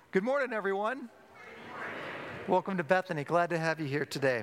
Good morning, everyone. Welcome to Bethany. Glad to have you here today.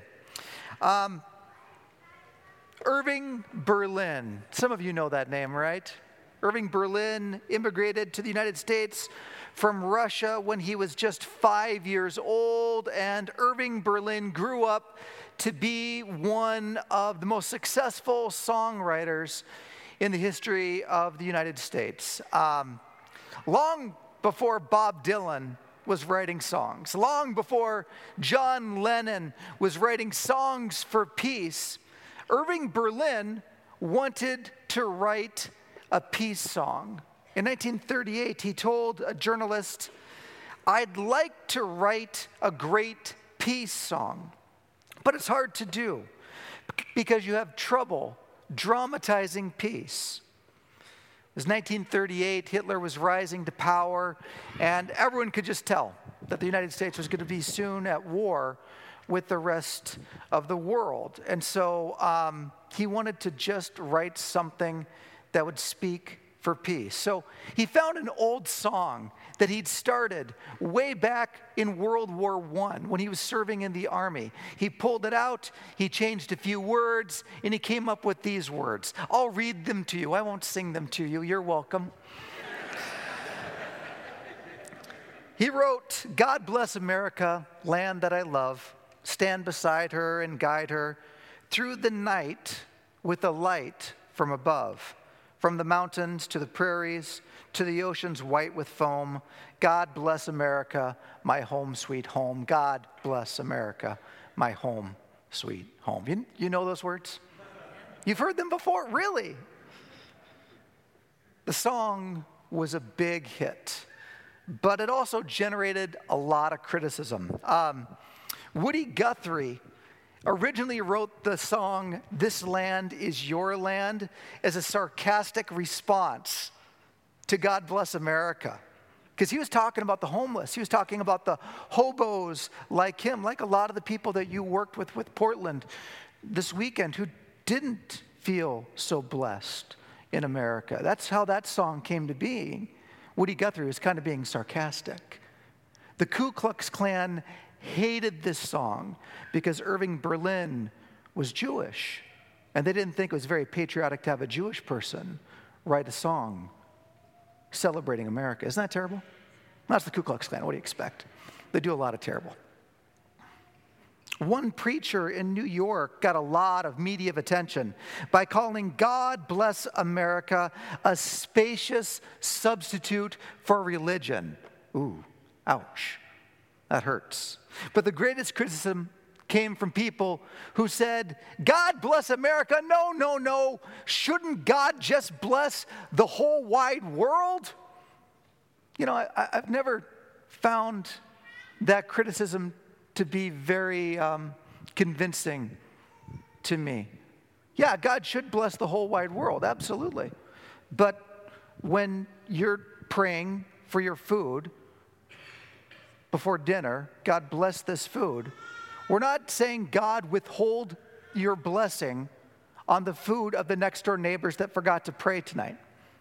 Irving Berlin. Some of you know that name, right? Irving Berlin immigrated to the United States from Russia when he was just 5 years old, and Irving Berlin grew up to be one of the most successful songwriters in the history of the United States. Long before Bob Dylan was writing songs, long before John Lennon was writing songs for peace, Irving Berlin wanted to write a peace song. In 1938, he told a journalist, "I'd like to write a great peace song, but it's hard to do because you have trouble dramatizing peace." It was 1938, Hitler was rising to power, and everyone could just tell that the United States was going to be soon at war with the rest of the world. And so he wanted to just write something that would speak for peace. So he found an old song that he'd started way back in World War I when he was serving in the army. He pulled it out, he changed a few words, and he came up with these words. I'll read them to you. I won't sing them to you. You're welcome. He wrote, "God bless America, land that I love. Stand beside her and guide her through the night with a light from above. From the mountains to the prairies, to the oceans white with foam. God bless America, my home sweet home. God bless America, my home sweet home." You know those words? You've heard them before? Really? The song was a big hit, but it also generated a lot of criticism. Woody Guthrie originally wrote the song, "This Land Is Your Land," as a sarcastic response to God Bless America. Because he was talking about the homeless. He was talking about the hobos like him, like a lot of the people that you worked with Portland this weekend who didn't feel so blessed in America. That's how that song came to be. Woody Guthrie was kind of being sarcastic. The Ku Klux Klan hated this song because Irving Berlin was Jewish. And they didn't think it was very patriotic to have a Jewish person write a song celebrating America. Isn't that terrible? That's the Ku Klux Klan. What do you expect? They do a lot of terrible. One preacher in New York got a lot of media attention by calling God Bless America a spacious substitute for religion. Ooh, ouch. That hurts. But the greatest criticism came from people who said, "God bless America? No. Shouldn't God just bless the whole wide world?" You know, I've never found that criticism to be very convincing to me. Yeah, God should bless the whole wide world, absolutely. But when you're praying for your food before dinner, "God bless this food," we're not saying, "God, withhold your blessing on the food of the next door neighbors that forgot to pray tonight."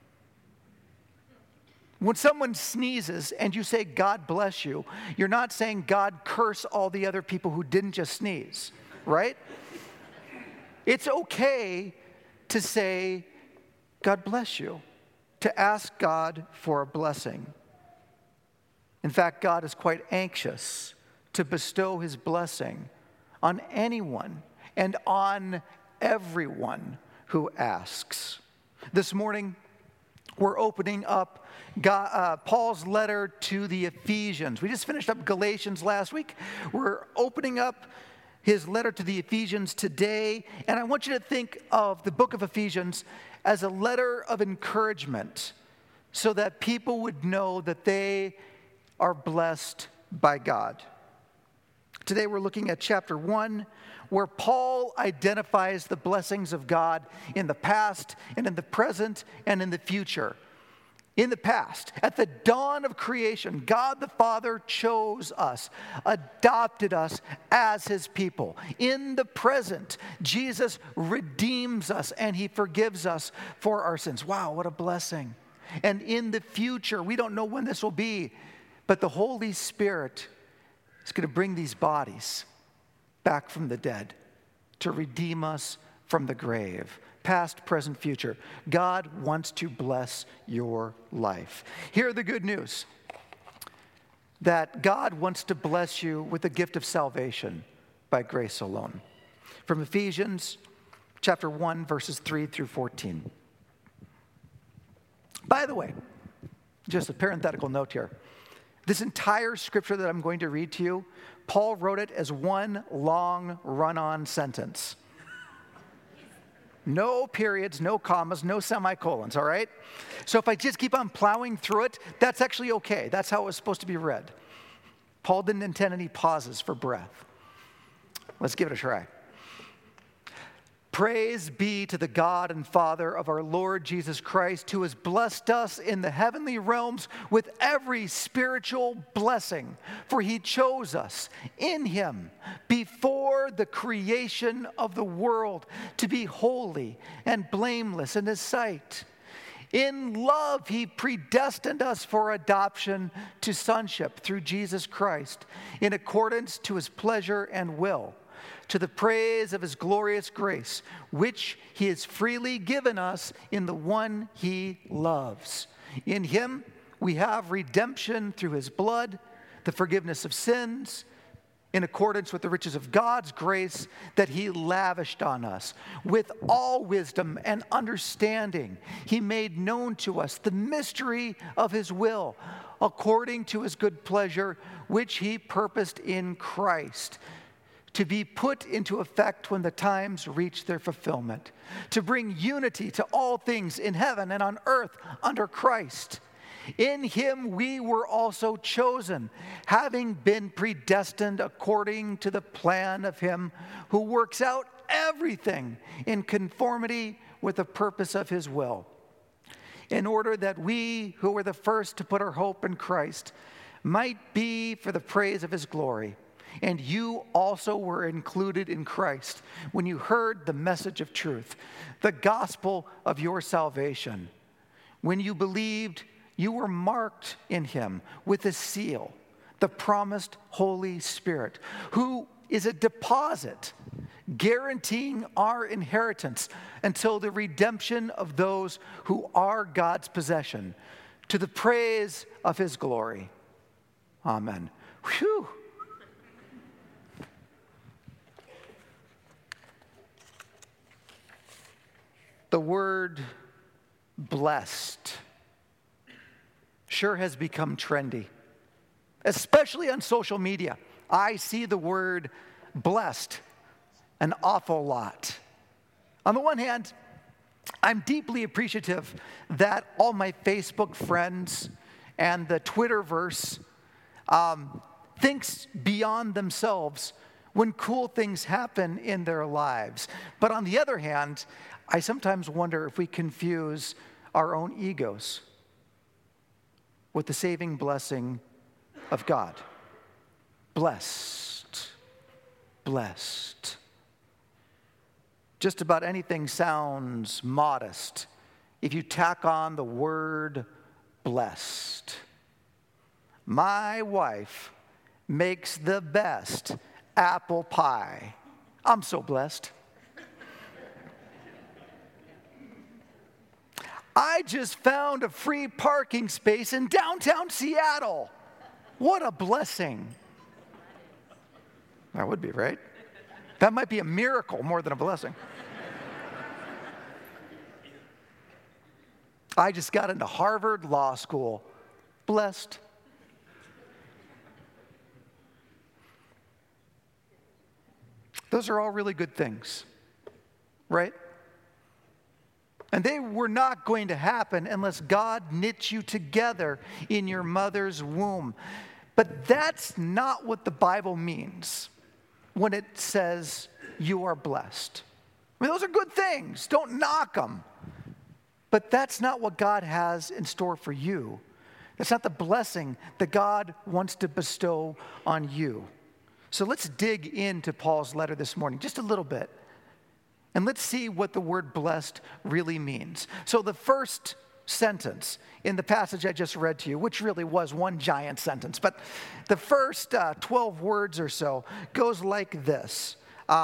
When someone sneezes and you say, "God bless you," you're not saying, "God curse all the other people who didn't just sneeze," right? It's okay to say, "God bless you," to ask God for a blessing. In fact, God is quite anxious to bestow his blessing on anyone and on everyone who asks. This morning, we're opening up Paul's letter to the Ephesians. We just finished up Galatians last week. We're opening up his letter to the Ephesians today, and I want you to think of the book of Ephesians as a letter of encouragement so that people would know that they are blessed by God. Today we're looking at chapter 1, where Paul identifies the blessings of God in the past and in the present and in the future. In the past, at the dawn of creation, God the Father chose us, adopted us as his people. In the present, Jesus redeems us and he forgives us for our sins. Wow, what a blessing. And in the future, we don't know when this will be, But the Holy Spirit is going to bring these bodies back from the dead to redeem us from the grave. Past, present, future. God wants to bless your life. Hear the good news that God wants to bless you with the gift of salvation by grace alone. From Ephesians chapter 1, verses 3 through 14. By the way, just a parenthetical note here. This entire scripture that I'm going to read to you, Paul wrote it as one long run-on sentence. No periods, no commas, no semicolons, all right? So if I just keep on plowing through it, that's actually okay. That's how it was supposed to be read. Paul didn't intend any pauses for breath. Let's give it a try. Praise be to the God and Father of our Lord Jesus Christ, who has blessed us in the heavenly realms with every spiritual blessing. For he chose us in him before the creation of the world to be holy and blameless in his sight. In love, he predestined us for adoption to sonship through Jesus Christ, in accordance to his pleasure and will, to the praise of his glorious grace, which he has freely given us in the one he loves. In him we have redemption through his blood, the forgiveness of sins, in accordance with the riches of God's grace that he lavished on us. With all wisdom and understanding, he made known to us the mystery of his will, according to his good pleasure, which he purposed in Christ, to be put into effect when the times reach their fulfillment, to bring unity to all things in heaven and on earth under Christ. In him we were also chosen, having been predestined according to the plan of him who works out everything in conformity with the purpose of his will, in order that we who were the first to put our hope in Christ might be for the praise of his glory. And you also were included in Christ when you heard the message of truth, the gospel of your salvation. When you believed, you were marked in him with a seal, the promised Holy Spirit, who is a deposit guaranteeing our inheritance until the redemption of those who are God's possession, to the praise of his glory. Amen. Whew. The word blessed sure has become trendy, especially on social media. I see the word blessed an awful lot. On the one hand, I'm deeply appreciative that all my Facebook friends and the Twitterverse thinks beyond themselves when cool things happen in their lives. But on the other hand, I sometimes wonder if we confuse our own egos with the saving blessing of God. Blessed, blessed. Just about anything sounds modest if you tack on the word blessed. My wife makes the best apple pie. I'm so blessed. I just found a free parking space in downtown Seattle. What a blessing. That would be, right? That might be a miracle more than a blessing. I just got into Harvard Law School. Blessed. Those are all really good things, right? And they were not going to happen unless God knit you together in your mother's womb. But that's not what the Bible means when it says you are blessed. I mean, those are good things. Don't knock them. But that's not what God has in store for you. That's not the blessing that God wants to bestow on you. So let's dig into Paul's letter this morning just a little bit. And let's see what the word blessed really means. So the first sentence in the passage I just read to you, which really was one giant sentence, but the first 12 words or so goes like this.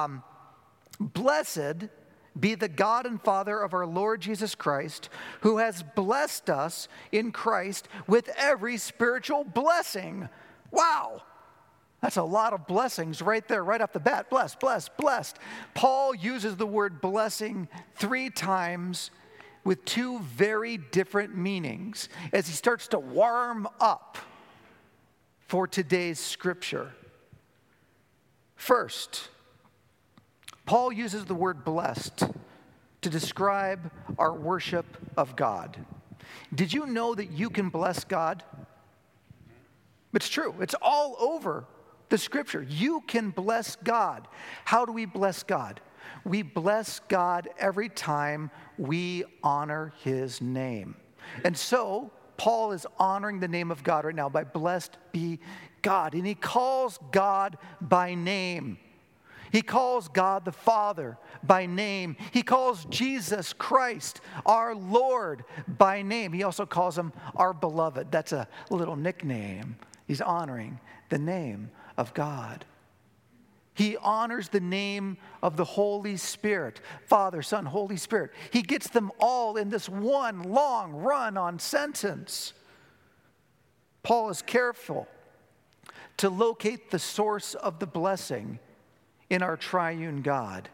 Blessed be the God and Father of our Lord Jesus Christ, who has blessed us in Christ with every spiritual blessing. Wow. That's a lot of blessings right there, right off the bat. Blessed, blessed, blessed. Paul uses the word blessing 3 times with 2 very different meanings as he starts to warm up for today's scripture. First, Paul uses the word blessed to describe our worship of God. Did you know that you can bless God? It's true. It's all over the scripture. You can bless God. How do we bless God? We bless God every time we honor his name. And so, Paul is honoring the name of God right now by blessed be God. And he calls God by name. He calls God the Father by name. He calls Jesus Christ, our Lord, by name. He also calls him our beloved. That's a little nickname. He's honoring the name of God. He honors the name of the Holy Spirit, Father, Son, Holy Spirit. He gets them all in this one long run-on sentence. Paul is careful to locate the source of the blessing in our triune God.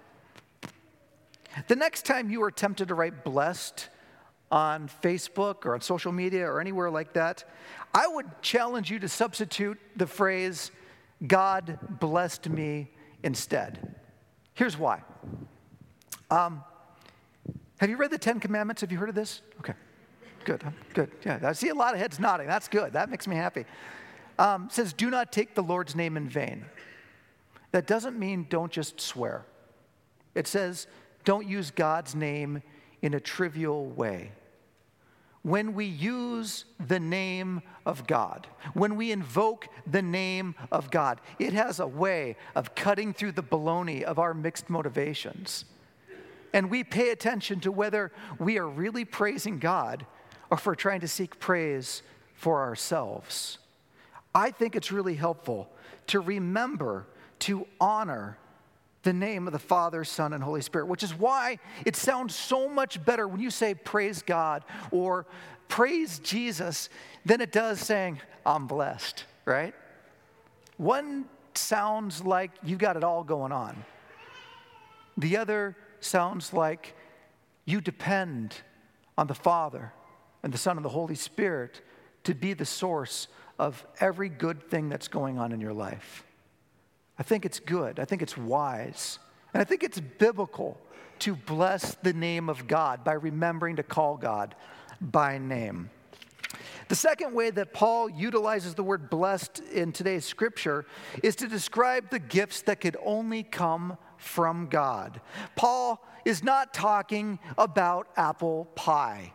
The next time you are tempted to write blessed on Facebook or on social media or anywhere like that, I would challenge you to substitute the phrase, God blessed me instead. Here's why. Have you read the 10 Commandments? Have you heard of this? Okay, good. Yeah, I see a lot of heads nodding. That's good. That makes me happy. It says, do not take the Lord's name in vain. That doesn't mean don't just swear. It says don't use God's name in a trivial way. When we use the name of God, when we invoke the name of God, it has a way of cutting through the baloney of our mixed motivations. And we pay attention to whether we are really praising God or if we're trying to seek praise for ourselves. I think it's really helpful to remember to honor the name of the Father, Son, and Holy Spirit, which is why it sounds so much better when you say praise God or praise Jesus than it does saying, I'm blessed, right? One sounds like you got it all going on. The other sounds like you depend on the Father and the Son and the Holy Spirit to be the source of every good thing that's going on in your life. I think it's good. I think it's wise. And I think it's biblical to bless the name of God by remembering to call God by name. The second way that Paul utilizes the word blessed in today's scripture is to describe the gifts that could only come from God. Paul is not talking about apple pie.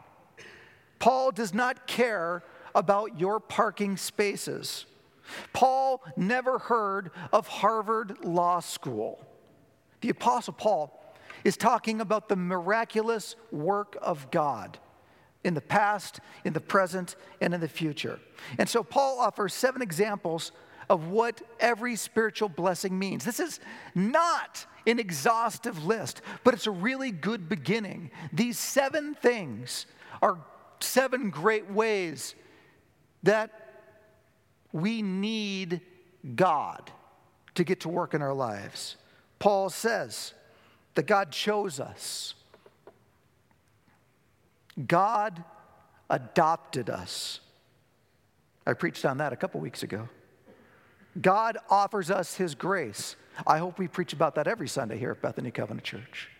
Paul does not care about your parking spaces. Paul never heard of Harvard Law School. The Apostle Paul is talking about the miraculous work of God in the past, in the present, and in the future. And so Paul offers 7 examples of what every spiritual blessing means. This is not an exhaustive list, but it's a really good beginning. These 7 things are 7 great ways that we need God to get to work in our lives. Paul says that God chose us. God adopted us. I preached on that a couple weeks ago. God offers us his grace. I hope we preach about that every Sunday here at Bethany Covenant Church.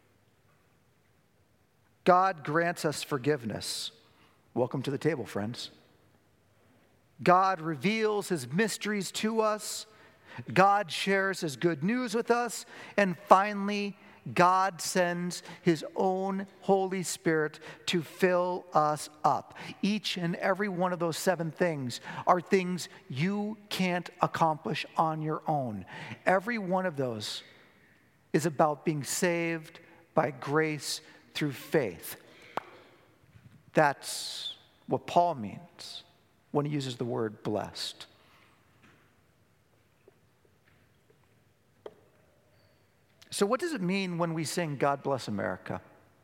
God grants us forgiveness. Welcome to the table, friends. God reveals his mysteries to us. God shares his good news with us. And finally, God sends his own Holy Spirit to fill us up. Each and every one of those 7 things are things you can't accomplish on your own. Every one of those is about being saved by grace through faith. That's what Paul means when he uses the word blessed. So what does it mean when we sing God Bless America?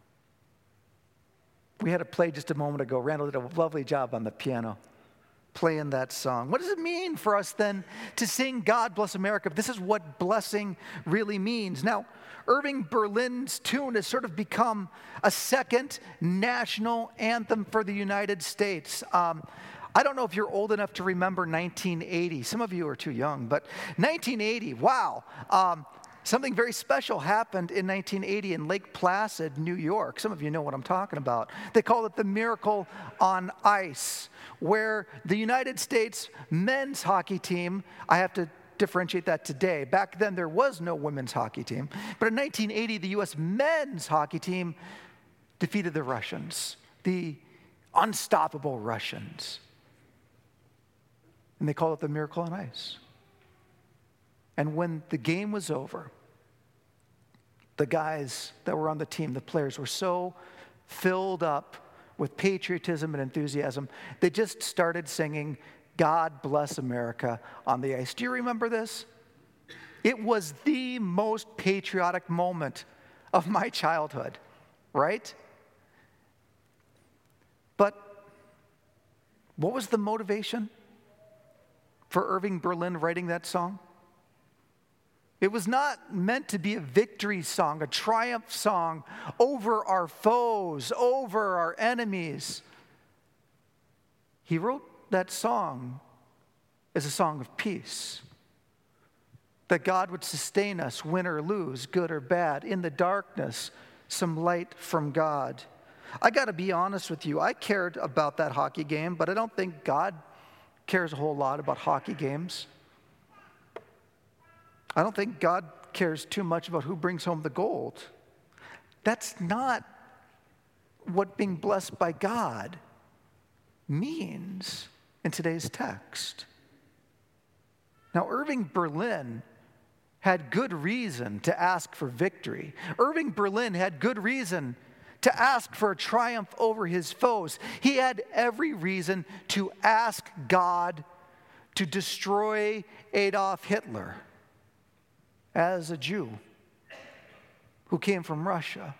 We had a play just a moment ago. Randall did a lovely job on the piano playing that song. What does it mean for us then to sing God Bless America? This is what blessing really means. Now, Irving Berlin's tune has sort of become a second national anthem for the United States. I don't know if you're old enough to remember 1980. Some of you are too young, but 1980, wow. Something very special happened in 1980 in Lake Placid, New York. Some of you know what I'm talking about. They call it the Miracle on Ice, where the United States men's hockey team, I have to differentiate that today. Back then, there was no women's hockey team. But in 1980, the U.S. men's hockey team defeated the Russians, the unstoppable Russians. And they call it the Miracle on Ice. And when the game was over, the guys that were on the team, the players, were so filled up with patriotism and enthusiasm, they just started singing God Bless America on the ice. Do you remember this? It was the most patriotic moment of my childhood, right? But what was the motivation for Irving Berlin writing that song? It was not meant to be a victory song, a triumph song over our foes, over our enemies. He wrote that song as a song of peace. That God would sustain us, win or lose, good or bad. In the darkness, some light from God. I got to be honest with you. I cared about that hockey game, but I don't think God cares a whole lot about hockey games. I don't think God cares too much about who brings home the gold. That's not what being blessed by God means in today's text. Now, Irving Berlin had good reason to ask for victory. Irving Berlin had good reason to ask for a triumph over his foes. He had every reason to ask God to destroy Adolf Hitler as a Jew who came from Russia.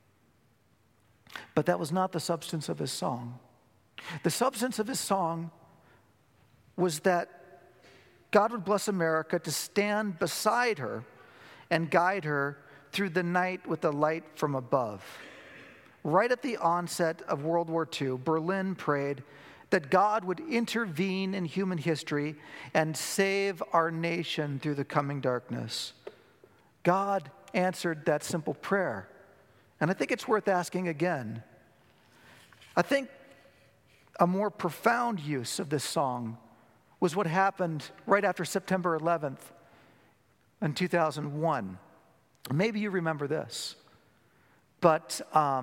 But that was not the substance of his song. The substance of his song was that God would bless America to stand beside her and guide her through the night with the light from above. Right at the onset of World War II, Berlin prayed that God would intervene in human history and save our nation through the coming darkness. God answered that simple prayer. And I think it's worth asking again. I think a more profound use of this song was what happened right after September 11th in 2001. Maybe you remember this. But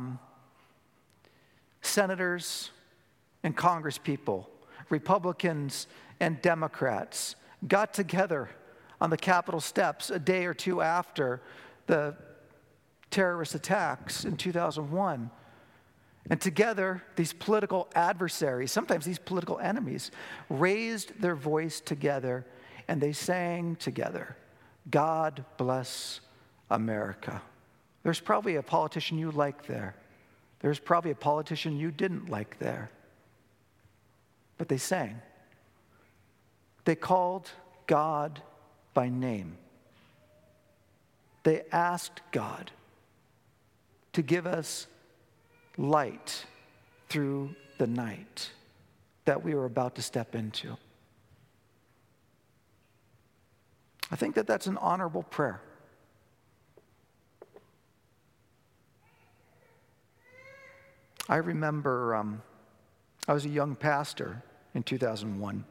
senators and congresspeople, Republicans and Democrats, got together on the Capitol steps a day or two after the terrorist attacks in 2001. And together, these political adversaries, sometimes these political enemies, raised their voice together and they sang together, God bless America. There's probably a politician you like there. There's probably a politician you didn't like there. But they sang. They called God by name. They asked God to give us light through the night that we were about to step into. I think that that's an honorable prayer. I remember I was a young pastor in 2001,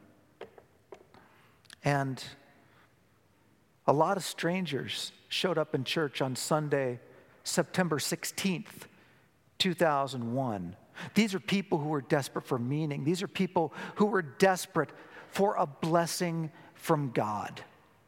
and a lot of strangers showed up in church on Sunday, September 16th, 2001. These are people who were desperate for meaning. These are people who were desperate for a blessing from God.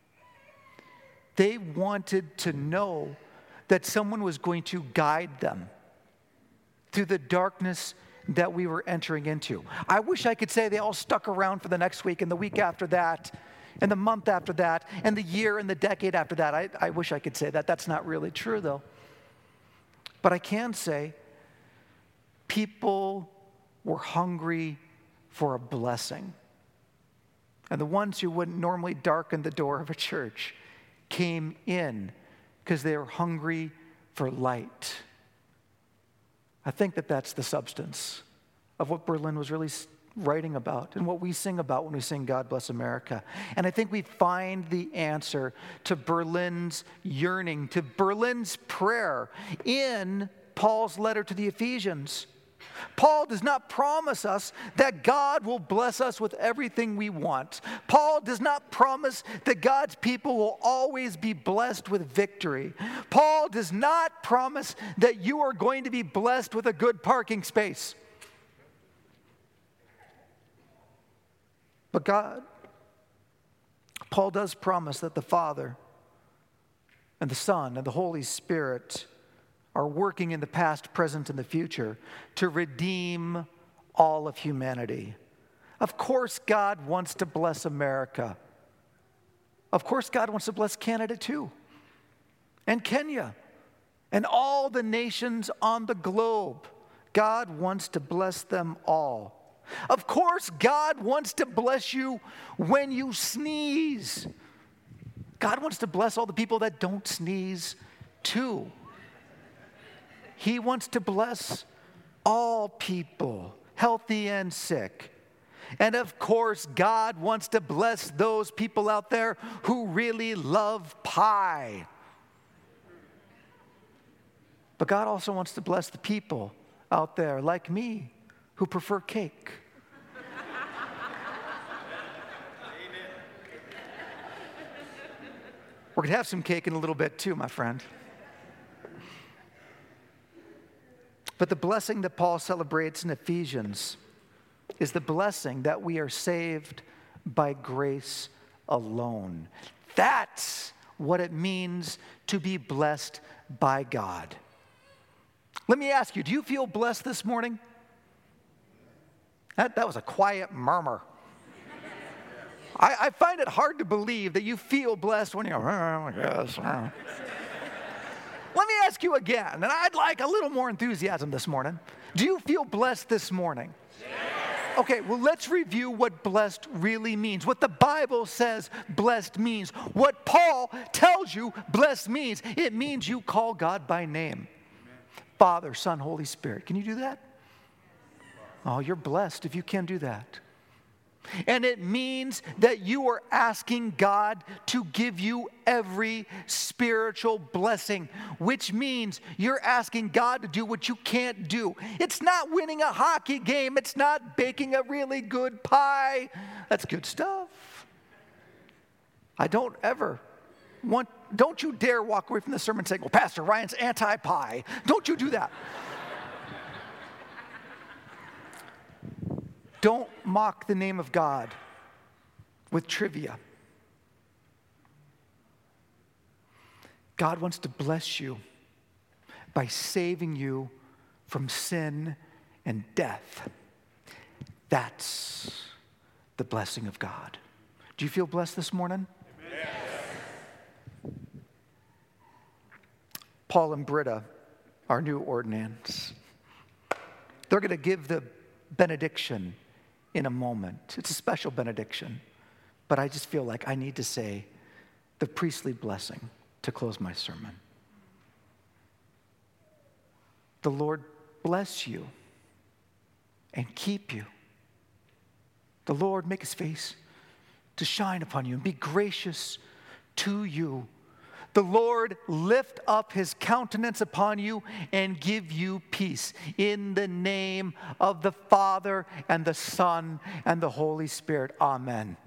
They wanted to know that someone was going to guide them through the darkness that we were entering into. I wish I could say they all stuck around for the next week and the week after that and the month after that and the year and the decade after that. I wish I could say that. That's not really true, though. But I can say people were hungry for a blessing. And the ones who wouldn't normally darken the door of a church came in because they were hungry for light. I think that that's the substance of what Berlin was really writing about and what we sing about when we sing God Bless America. And I think we find the answer to Berlin's yearning, to Berlin's prayer in Paul's letter to the Ephesians. Paul does not promise us that God will bless us with everything we want. Paul does not promise that God's people will always be blessed with victory. Paul does not promise that you are going to be blessed with a good parking space. But Paul does promise that the Father and the Son and the Holy Spirit are working in the past, present, and the future to redeem all of humanity. Of course, God wants to bless America. Of course, God wants to bless Canada too, and Kenya, and all the nations on the globe. God wants to bless them all. Of course, God wants to bless you when you sneeze. God wants to bless all the people that don't sneeze too. He wants to bless all people, healthy and sick. And of course, God wants to bless those people out there who really love pie. But God also wants to bless the people out there like me who prefer cake. We're going to have some cake in a little bit too, my friend. But the blessing that Paul celebrates in Ephesians is the blessing that we are saved by grace alone. That's what it means to be blessed by God. Let me ask you, do you feel blessed this morning? That was a quiet murmur. I find it hard to believe that you feel blessed when you're, yes. Let me ask you again, and I'd like a little more enthusiasm this morning. Do you feel blessed this morning? Yes. Okay, well, let's review what blessed really means, what the Bible says blessed means, what Paul tells you blessed means. It means you call God by name. Amen. Father, Son, Holy Spirit. Can you do that? Oh, you're blessed if you can do that. And it means that you are asking God to give you every spiritual blessing, which means you're asking God to do what you can't do. It's not winning a hockey game. It's not baking a really good pie. That's good stuff. Don't you dare walk away from the sermon saying, well, Pastor Ryan's anti-pie. Don't you do that. Don't mock the name of God with trivia. God wants to bless you by saving you from sin and death. That's the blessing of God. Do you feel blessed this morning? Yes. Paul and Britta, our new ordinands, they're going to give the benediction in a moment. It's a special benediction, but I just feel like I need to say the priestly blessing to close my sermon. The Lord bless you and keep you. The Lord make his face to shine upon you and be gracious to you. The Lord lift up his countenance upon you and give you peace. In the name of the Father and the Son and the Holy Spirit. Amen.